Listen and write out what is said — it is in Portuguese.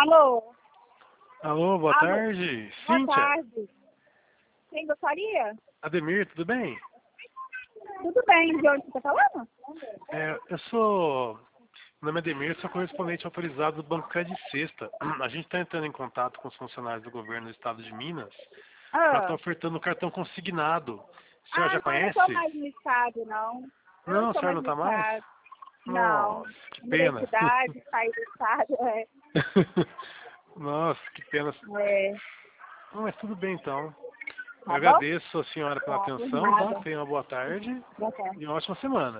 Alô? Alô, boa Alô? tarde. Boa Cíntia. tarde. Quem gostaria? Ademir, tudo bem? Tudo bem, de onde você está falando? Eu sou... Meu nome é Ademir, sou correspondente autorizado do Banco Crédito Sexta. A gente está entrando em contato com os funcionários do governo do estado de Minas para estar ofertando o cartão consignado. A senhora já Não, eu não conhece? estou mais no estado, não. Eu Não, a estou senhora mais não no está mais? estado. Não. Nossa, que Mudei de pena. cidade, saí do estado, Nossa, que pena. é. Não, mas tudo bem então. Eu Tá bom? agradeço a senhora pela Tá, por atenção, tá? nada. Tenha uma boa tarde Boa tarde. e uma ótima semana.